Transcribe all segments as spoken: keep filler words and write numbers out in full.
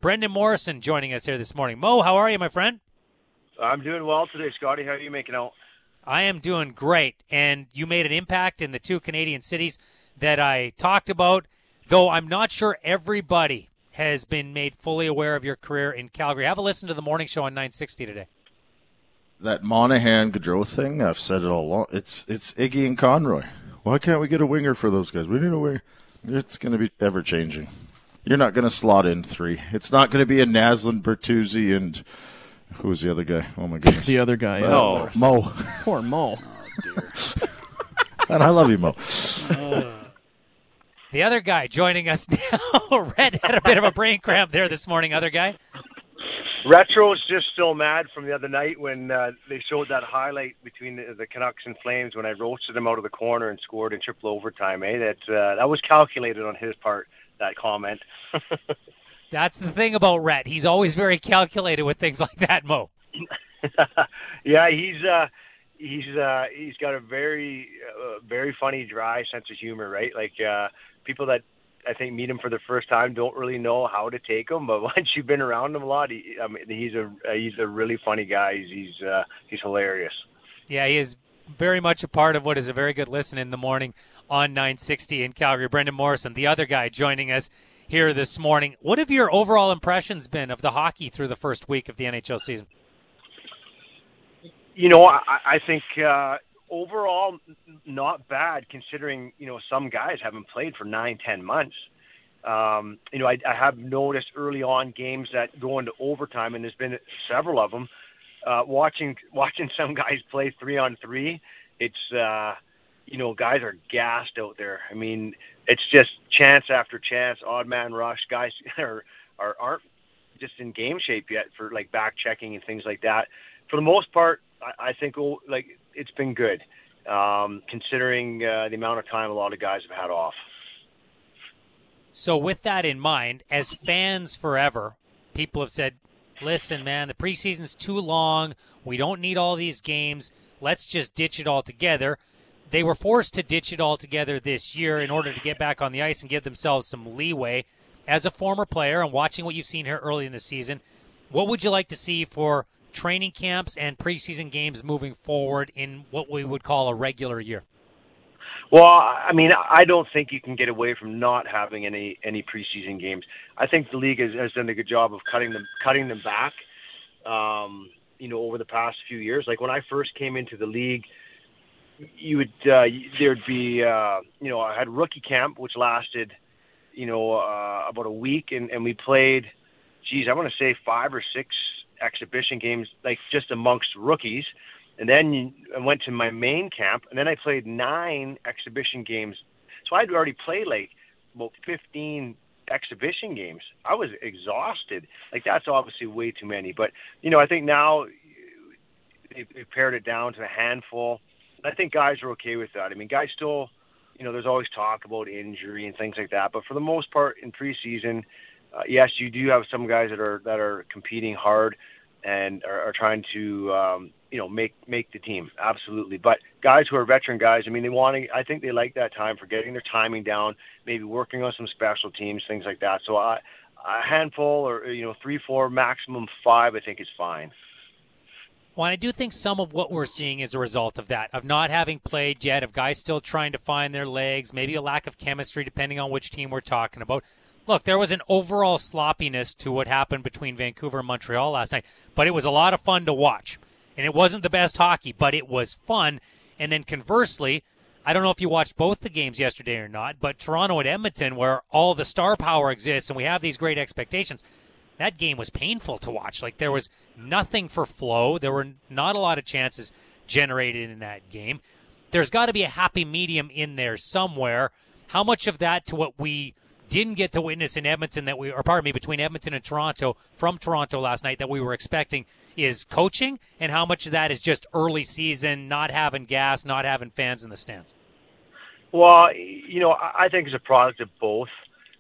Brendan Morrison joining us here this morning. Mo, how are you, my friend? I'm doing well today, Scotty. How are you making out? I am doing great, and you made an impact in the two Canadian cities that I talked about, though I'm not sure everybody has been made fully aware of your career in Calgary. Have a listen to the morning show on nine sixty today. That Monahan-Gaudreau thing, I've said it all along, it's, it's Iggy and Conroy. Why can't we get a winger for those guys? We need a winger. It's going to be ever-changing. You're not going to slot in three. It's not going to be a Naslund, Bertuzzi, and who was the other guy? Oh, my goodness. The other guy. Yeah. Oh, Mo. Poor Mo. Oh, dear. And I love you, Mo. Uh, the other guy joining us now. Red had a bit of a brain cramp there this morning. Other guy? Retro's just still mad from the other night when uh, they showed that highlight between the, the Canucks and Flames when I roasted him out of the corner and scored in triple overtime. Eh? That, uh, that was calculated on his part, that comment. That's the thing about Rhett. He's always very calculated with things like that, Mo. yeah, he's uh, he's uh, he's got a very uh, very funny, dry sense of humor, right? Like uh, people that I think meet him for the first time don't really know how to take him, but once you've been around him a lot, he, I mean, he's a he's a really funny guy. He's he's, uh, he's hilarious. Yeah, he is very much a part of what is a very good listen in the morning on nine sixty in Calgary. Brendan Morrison, the other guy joining us here this morning. What have your overall impressions been of the hockey through the first week of the N H L season? You know, I, I think uh, overall not bad considering, you know, some guys haven't played for nine, ten months. Um, you know, I, I have noticed early on games that go into overtime, and there's been several of them. Uh, watching watching some guys play three on three, it's, uh, you know, guys are gassed out there. I mean, it's just chance after chance, odd man rush. Guys are, are aren't just in game shape yet for like back checking and things like that. For the most part, I, I think oh, like it's been good, um, considering uh, the amount of time a lot of guys have had off. So with that in mind, as fans forever, people have said, listen, man, the preseason's too long. We don't need all these games. Let's just ditch it all together. They were forced to ditch it all together this year in order to get back on the ice and give themselves some leeway. As a former player and watching what you've seen here early in the season, what would you like to see for training camps and preseason games moving forward in what we would call a regular year? Well, I mean, I don't think you can get away from not having any any preseason games. I think the league has, has done a good job of cutting them cutting them back. Um, you know, over the past few years, like when I first came into the league, you would uh, there'd be uh, you know I had rookie camp which lasted you know uh, about a week, and, and we played, geez, I want to say five or six exhibition games like just amongst rookies. And then I went to my main camp, and then I played nine exhibition games. So I'd already played like about fifteen exhibition games. I was exhausted. Like that's obviously way too many. But, you know, I think now they've pared it down to a handful. I think guys are okay with that. I mean, guys still, you know, there's always talk about injury and things like that. But for the most part in preseason, uh, yes, you do have some guys that are that are competing hard and are, are trying to, um, you know, make make the team. Absolutely. But guys who are veteran guys, I mean, they want to, I think they like that time for getting their timing down, maybe working on some special teams, things like that. So I, a handful or, you know, three, four, maximum five, I think is fine. Well, I do think some of what we're seeing is a result of that, of not having played yet, of guys still trying to find their legs, maybe a lack of chemistry depending on which team we're talking about. Look, there was an overall sloppiness to what happened between Vancouver and Montreal last night, but it was a lot of fun to watch. And it wasn't the best hockey, but it was fun. And then conversely, I don't know if you watched both the games yesterday or not, but Toronto at Edmonton, where all the star power exists and we have these great expectations, that game was painful to watch. Like there was nothing for flow. There were not a lot of chances generated in that game. There's got to be a happy medium in there somewhere. How much of that to what we didn't get to witness in Edmonton that we, or pardon me, between Edmonton and Toronto, from Toronto last night that we were expecting is coaching, and how much of that is just early season, not having gas, not having fans in the stands? Well, you know, I think it's a product of both.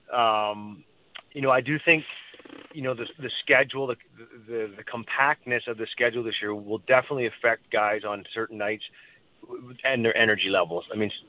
Um, you know, I do think, you know, the the schedule, the, the the compactness of the schedule this year will definitely affect guys on certain nights and their energy levels. I mean,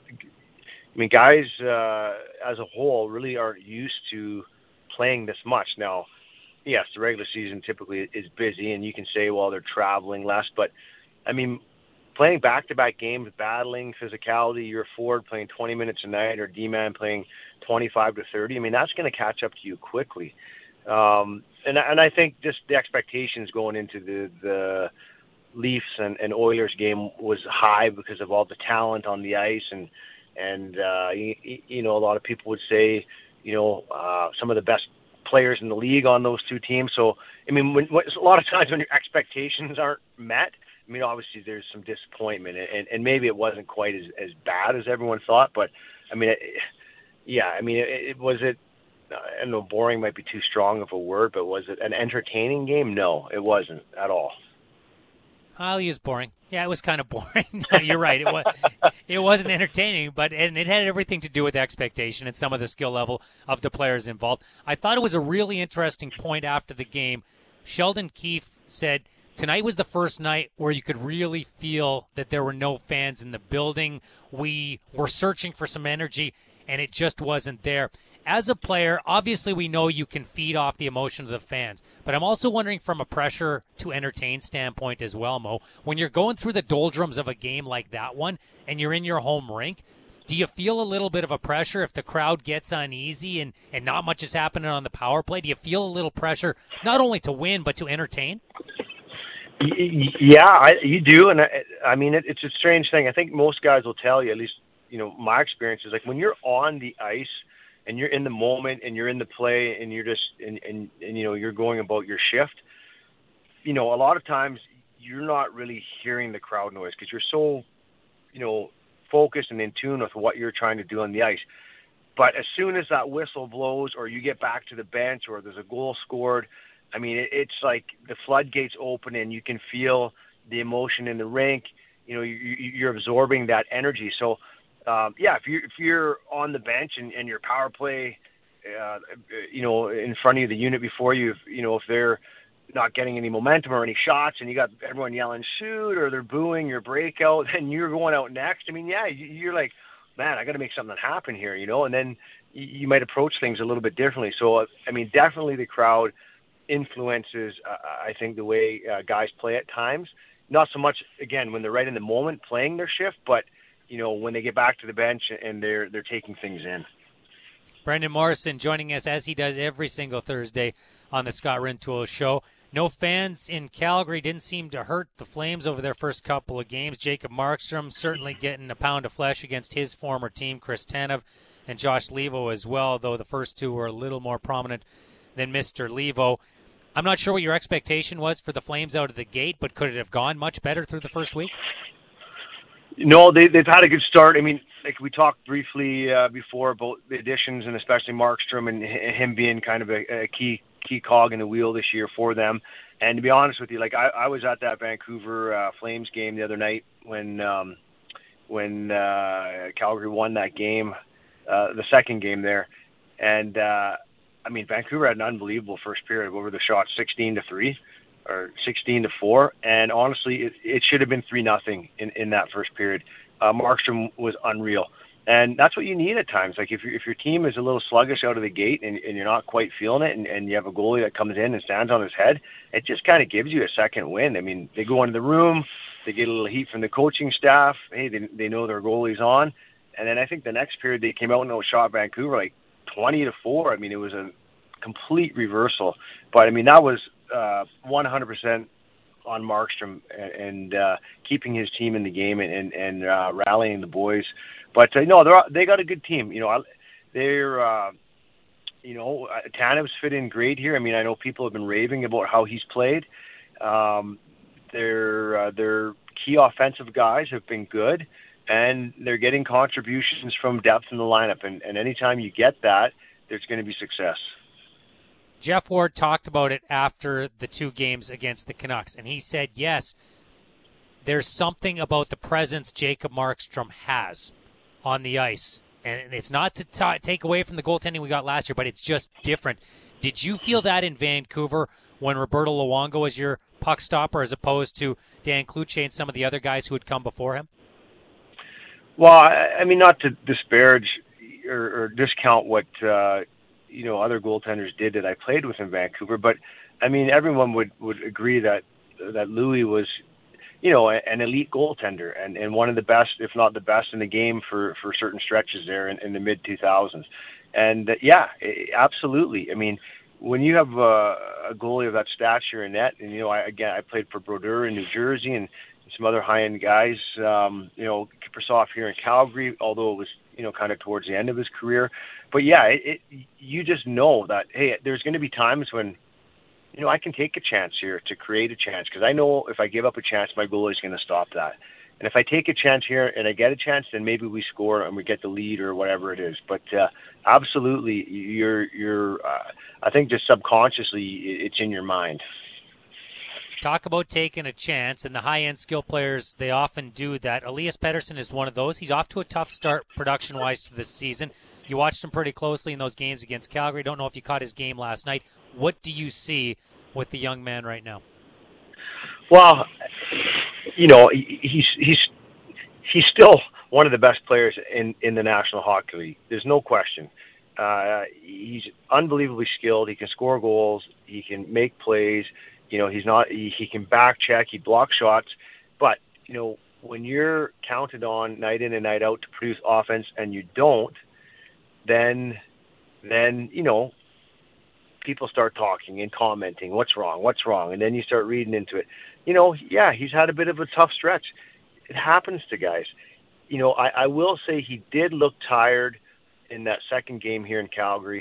I mean, guys uh, as a whole really aren't used to playing this much. Now, yes, the regular season typically is busy, and you can say, well, they're traveling less. But, I mean, playing back-to-back games, battling physicality, you're forward playing twenty minutes a night, or D-man playing twenty-five to thirty, I mean, that's going to catch up to you quickly. Um, and, and I think just the expectations going into the, the Leafs and, and Oilers game was high because of all the talent on the ice. And, and uh, you, you know, a lot of people would say, you know, uh, some of the best players in the league on those two teams. So, I mean, when, when, a lot of times when your expectations aren't met, I mean, obviously there's some disappointment, and, and maybe it wasn't quite as, as bad as everyone thought. But, I mean, it, yeah, I mean, it, it was it, I don't know, boring might be too strong of a word, but was it an entertaining game? No, it wasn't at all. I'll use boring. Yeah, it was kind of boring. No, you're right. It was. It wasn't entertaining, but and it had everything to do with expectation and some of the skill level of the players involved. I thought it was a really interesting point after the game. Sheldon Keefe said tonight was the first night where you could really feel that there were no fans in the building. We were searching for some energy, and it just wasn't there. As a player, obviously we know you can feed off the emotion of the fans, but I'm also wondering from a pressure to entertain standpoint as well, Mo, when you're going through the doldrums of a game like that one and you're in your home rink, do you feel a little bit of a pressure if the crowd gets uneasy and, and not much is happening on the power play? Do you feel a little pressure not only to win but to entertain? Yeah, I, you do, and I, I mean, it, it's a strange thing. I think most guys will tell you, at least, you know, my experience is like when you're on the ice and you're in the moment and you're in the play and you're just, and, and, and, you know, you're going about your shift, you know, a lot of times you're not really hearing the crowd noise because you're so, you know, focused and in tune with what you're trying to do on the ice. But as soon as that whistle blows or you get back to the bench or there's a goal scored, I mean, it, it's like the floodgates open and you can feel the emotion in the rink. You know, you, you're absorbing that energy. So, Um, yeah, if you're, if you're on the bench and, and your power play, uh, you know, in front of you, the unit before you, if, you know, if they're not getting any momentum or any shots and you got everyone yelling shoot or they're booing your breakout, then you're going out next. I mean, yeah, you're like, man, I got to make something happen here, you know, and then you, you might approach things a little bit differently. So, I mean, definitely the crowd influences, uh, I think, the way uh, guys play at times. Not so much, again, when they're right in the moment playing their shift, but you know, when they get back to the bench and they're they're taking things in. Brendan Morrison joining us as he does every single Thursday on the Scott Rintoul Show. No fans in Calgary didn't seem to hurt the Flames over their first couple of games. Jacob Markstrom certainly getting a pound of flesh against his former team, Chris Tanev, and Josh Leivo as well, though the first two were a little more prominent than Mister Leivo. I'm not sure what your expectation was for the Flames out of the gate, but could it have gone much better through the first week? No, they, they've had a good start. I mean, like we talked briefly uh, before about the additions and especially Markstrom and him being kind of a, a key key cog in the wheel this year for them. And to be honest with you, like I, I was at that Vancouver uh, Flames game the other night when um, when uh, Calgary won that game, uh, the second game there. And, uh, I mean, Vancouver had an unbelievable first period over the shot, sixteen to three. Or sixteen to four, and honestly, it, it should have been three nothing in, in that first period. Uh, Markstrom was unreal, and that's what you need at times. Like if your if your team is a little sluggish out of the gate and, and you're not quite feeling it, and, and you have a goalie that comes in and stands on his head, it just kind of gives you a second win. I mean, they go into the room, they get a little heat from the coaching staff. Hey, they they know their goalie's on, and then I think the next period they came out and outshot Vancouver like twenty to four. I mean, it was a complete reversal, but I mean that was. Uh, one hundred percent on Markstrom and, and uh, keeping his team in the game and, and uh, rallying the boys. But uh, no, they're they got a good team. You know, they're uh, you know Tanev's fit in great here. I mean, I know people have been raving about how he's played. Um, their uh, their key offensive guys have been good, and they're getting contributions from depth in the lineup. And, and anytime you get that, there's going to be success. Jeff Ward talked about it after the two games against the Canucks, and he said, yes, there's something about the presence Jacob Markstrom has on the ice. And it's not to t- take away from the goaltending we got last year, but it's just different. Did you feel that in Vancouver when Roberto Luongo was your puck stopper as opposed to Dan Cloutier and some of the other guys who had come before him? Well, I mean, not to disparage or, or discount what uh, you know, other goaltenders did that I played with in Vancouver. But I mean, everyone would would agree that that Louis was, you know, an elite goaltender and, and one of the best, if not the best, in the game for, for certain stretches there in, in the mid two thousands. And uh, yeah, absolutely. I mean, when you have a, a goalie of that stature in net, and you know, I, again, I played for Brodeur in New Jersey and some other high-end guys. Um, you know, Kiprusoff here in Calgary, although it was, you know, kind of towards the end of his career. But yeah, it, it you just know that hey, there's going to be times when, you know, I can take a chance here to create a chance because I know if I give up a chance, my goalie is going to stop that. And if I take a chance here and I get a chance, then maybe we score and we get the lead or whatever it is. But uh, absolutely, you're you're. Uh, I think just subconsciously, it's in your mind. Talk about taking a chance, and the high-end skill players, they often do that. Elias Pettersson is one of those. He's off to a tough start production-wise to this season. You watched him pretty closely in those games against Calgary. Don't know if you caught his game last night. What do you see with the young man right now? Well, you know, he's he's he's still one of the best players in, in the National Hockey League. There's no question. Uh, he's unbelievably skilled. He can score goals. He can make plays. You know, he's not. He, he can back check. He blocks shots. But you know, when you're counted on night in and night out to produce offense, and you don't, then then you know, people start talking and commenting. What's wrong? What's wrong? And then you start reading into it. You know, yeah, he's had a bit of a tough stretch. It happens to guys. You know, I, I will say he did look tired in that second game here in Calgary.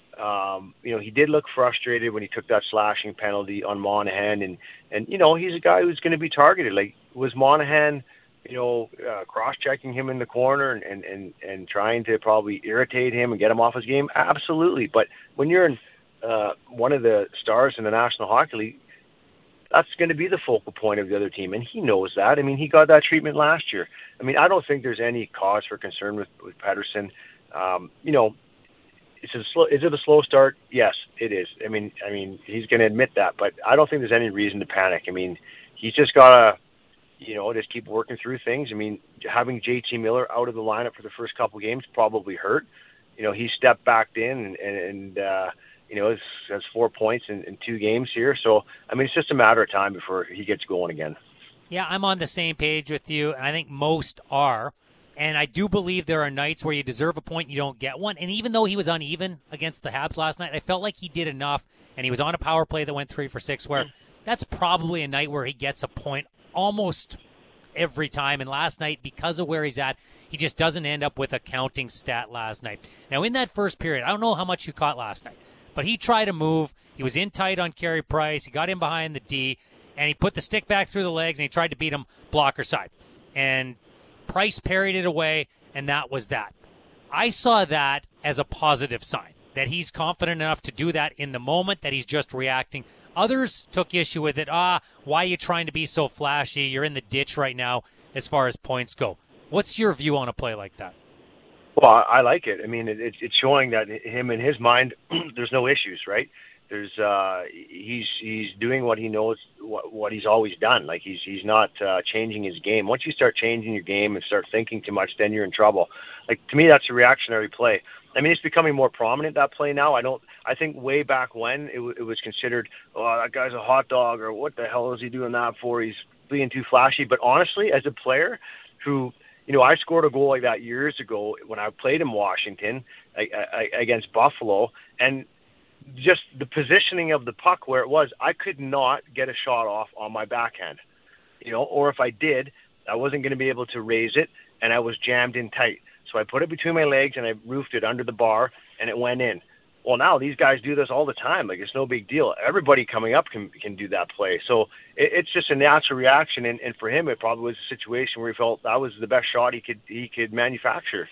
Um, you know, he did look frustrated when he took that slashing penalty on Monahan. And, and you know, he's a guy who's going to be targeted. Like, was Monahan, you know, uh, cross-checking him in the corner and, and, and, and trying to probably irritate him and get him off his game? Absolutely. But when you're in uh, one of the stars in the National Hockey League, that's going to be the focal point of the other team, and he knows that. I mean, he got that treatment last year. I mean, I don't think there's any cause for concern with, with Pettersson. Um, you know, it's a slow, is it a slow start? Yes, it is. I mean, I mean, he's going to admit that, but I don't think there's any reason to panic. I mean, he's just got to, you know, just keep working through things. I mean, having J T Miller out of the lineup for the first couple games probably hurt. You know, he stepped back in and, and, and uh, you know, has four points in, in two games here. So, I mean, it's just a matter of time before he gets going again. Yeah, I'm on the same page with you, and I think most are. And I do believe there are nights where you deserve a point, you don't get one. And even though he was uneven against the Habs last night, I felt like he did enough, and he was on a power play that went three for six, where mm. that's probably a night where he gets a point almost every time. And last night, because of where he's at, he just doesn't end up with a counting stat last night. Now, in that first period, I don't know how much you caught last night, but he tried to move. He was in tight on Carey Price. He got in behind the D, and he put the stick back through the legs, and he tried to beat him blocker side. And Price parried it away, and that was that. I saw that as a positive sign, that he's confident enough to do that in the moment, that he's just reacting. Others took issue with it. Ah, why are you trying to be so flashy? You're in the ditch right now as far as points go. What's your view on a play like that? Well, I like it. I mean, it, it's showing that him in his mind, there's no issues, right? There's uh, he's he's doing what he knows, what, what he's always done. Like he's he's not uh, changing his game. Once you start changing your game and start thinking too much, then you're in trouble. Like to me, that's a reactionary play. I mean, it's becoming more prominent, that play now. I don't. I think way back when it, w- it was considered, oh, that guy's a hot dog, or what the hell is he doing that for? He's being too flashy. But honestly, as a player who, you know, I scored a goal like that years ago when I played in Washington I, I, against Buffalo, and just the positioning of the puck where it was, I could not get a shot off on my backhand, you know, or if I did, I wasn't going to be able to raise it, and I was jammed in tight. So I put it between my legs, and I roofed it under the bar, and it went in. Well, now these guys do this all the time. Like, it's no big deal. Everybody coming up can can do that play. So it, it's just a natural reaction, and, and for him, it probably was a situation where he felt that was the best shot he could he could manufacture.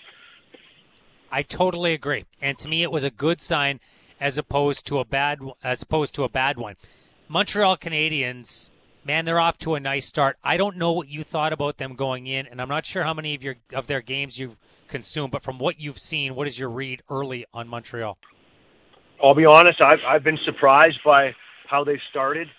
I totally agree, and to me, it was a good sign as opposed to a bad as opposed to a bad one. Montreal Canadiens, man, they're off to a nice start. I don't know what you thought about them going in, and I'm not sure how many of your of their games you've consumed, but from what you've seen, what is your read early on Montreal? I'll be honest, I've I've been surprised by how they've started.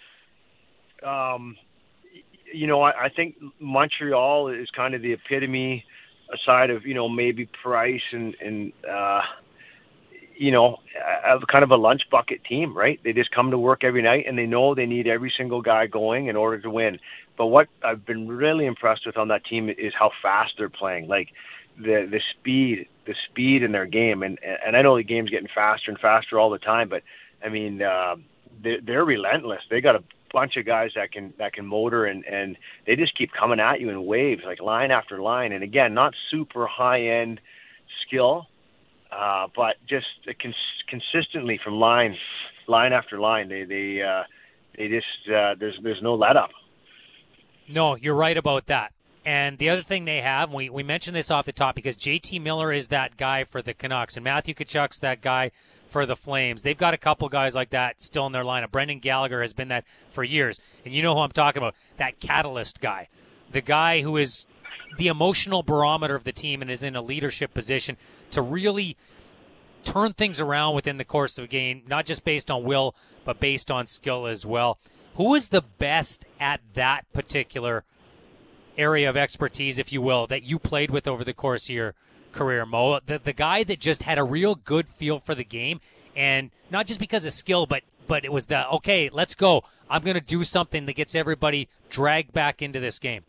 Um, you know, I, I think Montreal is kind of the epitome, aside of, you know, maybe Price and and uh, you know, a, kind of a lunch bucket team, right? They just come to work every night and they know they need every single guy going in order to win. But what I've been really impressed with on that team is how fast they're playing. Like the the speed, the speed in their game. And and I know the game's getting faster and faster all the time, but I mean, uh, they're, they're relentless. They got a bunch of guys that can that can motor, and and they just keep coming at you in waves, like line after line. And again, not super high end skill, uh, but just cons- consistently from line line after line. They they uh, they just uh, there's there's no let up. No, you're right about that. And the other thing they have, we, we mentioned this off the top because J T Miller is that guy for the Canucks, and Matthew Tkachuk's that guy for the Flames. They've got a couple guys like that still in their lineup. Brendan Gallagher has been that for years. And you know who I'm talking about, that catalyst guy. The guy who is the emotional barometer of the team and is in a leadership position to really turn things around within the course of a game, not just based on will, but based on skill as well. Who is the best at that particular area of expertise, if you will, that you played with over the course of your career, Mo? The the guy that just had a real good feel for the game, and not just because of skill, but but it was the, okay, let's go. I'm going to do something that gets everybody dragged back into this game.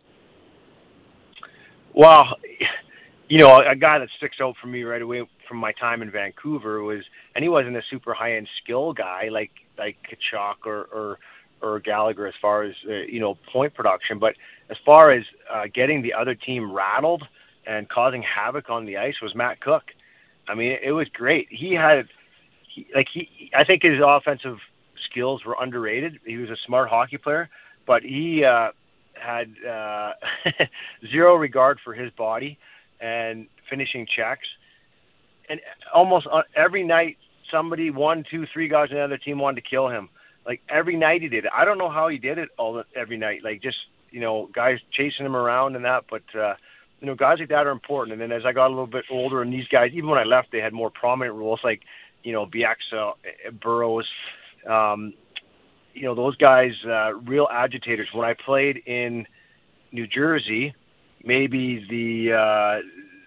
Well, you know, a guy that sticks out for me right away from my time in Vancouver was, and he wasn't a super high-end skill guy like like Tkachuk or, or or Gallagher as far as, uh, you know, point production. But as far as uh, getting the other team rattled and causing havoc on the ice was Matt Cook. I mean, it, it was great. He had, he, like, he, I think his offensive skills were underrated. He was a smart hockey player, but he uh, had uh, zero regard for his body and finishing checks. And almost every night, somebody, one, two, three guys on the other team wanted to kill him. Like, every night he did it. I don't know how he did it all the, every night. Like, just, you know, guys chasing him around and that. But, uh, you know, guys like that are important. And then as I got a little bit older, and these guys, even when I left, they had more prominent roles, like, you know, Bieksa, Burrows, um, you know, those guys, uh, real agitators. When I played in New Jersey, maybe the uh,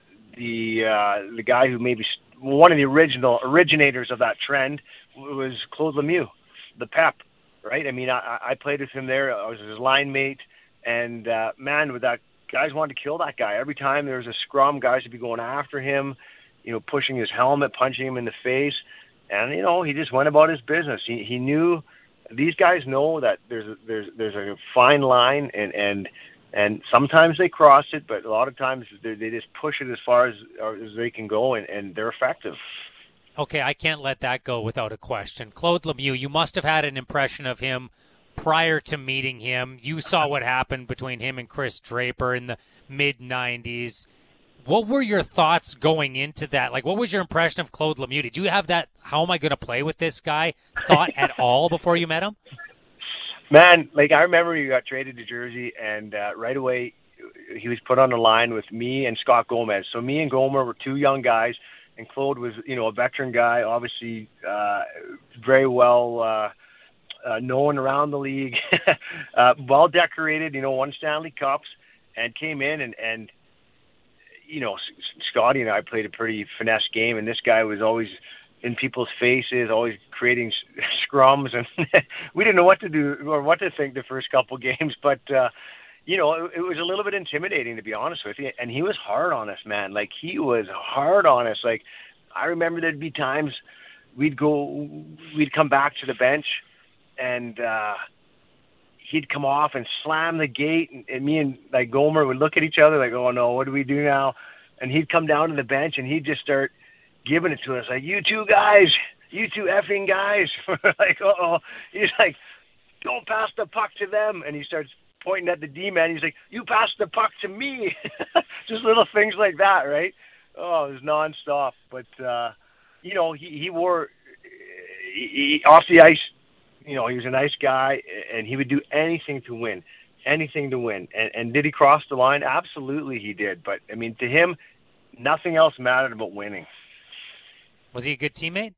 the uh, the guy who maybe one of the original originators of that trend was Claude Lemieux, the Pep, right? I mean, I, I played with him there. I was his line mate, and uh, man, with that, guys wanted to kill that guy. Every time there was a scrum, guys would be going after him, you know, pushing his helmet, punching him in the face, and you know, he just went about his business. He he knew. These guys know that there's a, there's there's a fine line, and and and sometimes they cross it, but a lot of times they, they just push it as far as as they can go, and, and they're effective. Okay, I can't let that go without a question. Claude Lemieux, you must have had an impression of him prior to meeting him. You saw what happened between him and Chris Draper in the mid nineties. What were your thoughts going into that? Like, what was your impression of Claude Lemieux? Did you have that, how am I going to play with this guy, thought at all before you met him? Man, like, I remember he got traded to Jersey, and uh, right away he was put on the line with me and Scott Gomez. So me and Gomer were two young guys, and Claude was, you know, a veteran guy, obviously uh, very well uh, uh, known around the league, uh, well decorated, you know, won Stanley Cups, and came in and, and you know, Scotty and I played a pretty finesse game, and this guy was always in people's faces, always creating scrums, and we didn't know what to do or what to think the first couple games, but uh, you know, it, it was a little bit intimidating, to be honest with you. And he was hard on us, man. Like, he was hard on us. Like, I remember there'd be times we'd go, we'd come back to the bench, and uh, he'd come off and slam the gate, and, and me and, like, Gomer would look at each other like, oh, no, what do we do now? And he'd come down to the bench, and he'd just start giving it to us, like, you two guys, you two effing guys. Like, uh-oh. He's like, don't pass the puck to them. And he starts pointing at the D-man. He's like, you pass the puck to me. Just little things like that, right? Oh, it was nonstop. But, uh, you know, he, he wore, he, he, off the ice, you know, he was a nice guy, and he would do anything to win, anything to win. And, and did he cross the line? Absolutely he did. But, I mean, to him, nothing else mattered about winning. Was he a good teammate?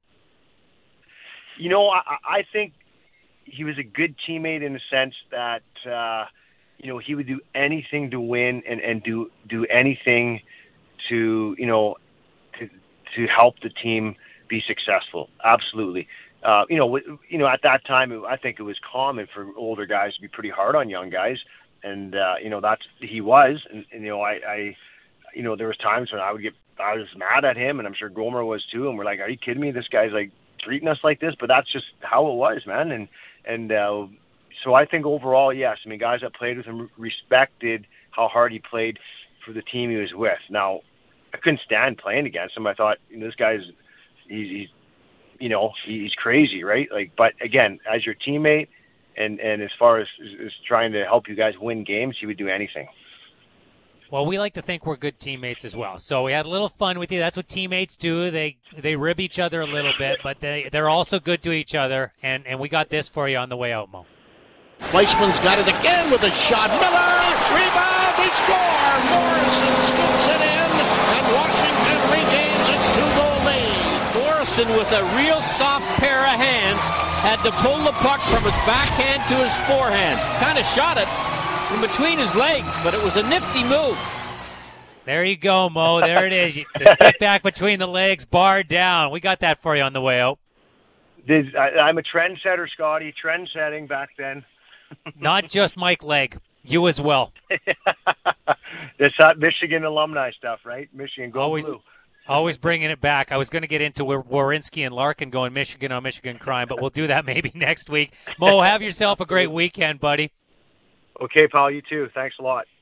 You know, I, I think he was a good teammate in the sense that, uh, you know, he would do anything to win and, and do do anything to, you know, to to help the team be successful. Absolutely. Uh, you know, you know, at that time, I think it was common for older guys to be pretty hard on young guys, and uh, you know, that's he was, and, and you know, I, I, you know, there was times when I would get, I was mad at him, and I'm sure Gomer was too, and we're like, are you kidding me? This guy's like treating us like this, but that's just how it was, man, and and uh, so I think overall, yes, I mean, guys that played with him respected how hard he played for the team he was with. Now, I couldn't stand playing against him. I thought, you know, this guy's, he's, he's you know, he's crazy, right? Like, but again, as your teammate, and and as far as, as trying to help you guys win games, he would do anything. Well, we like to think we're good teammates as well. So we had a little fun with you. That's what teammates do. They they rib each other a little bit, but they they're also good to each other. And and we got this for you on the way out, Mo. Fleischman's got it again with a shot. Miller, rebound, we score. Morrison scoops it in, and Washington regains its two-goal lead. Morrison, with a real soft pair of hands, had to pull the puck from his backhand to his forehand. Kind of shot it in between his legs, but it was a nifty move. There you go, Mo. There it is. The stick back between the legs, bar down. We got that for you on the way out. This, I, I'm a trendsetter, Scotty. Trend setting back then. Not just Mike Legg, you as well. That's that Michigan alumni stuff, right? Michigan, go always, blue. Always bringing it back. I was going to get into Werenski and Larkin going Michigan on Michigan crime, but we'll do that maybe next week. Mo, have yourself a great weekend, buddy. Okay, pal, you too. Thanks a lot.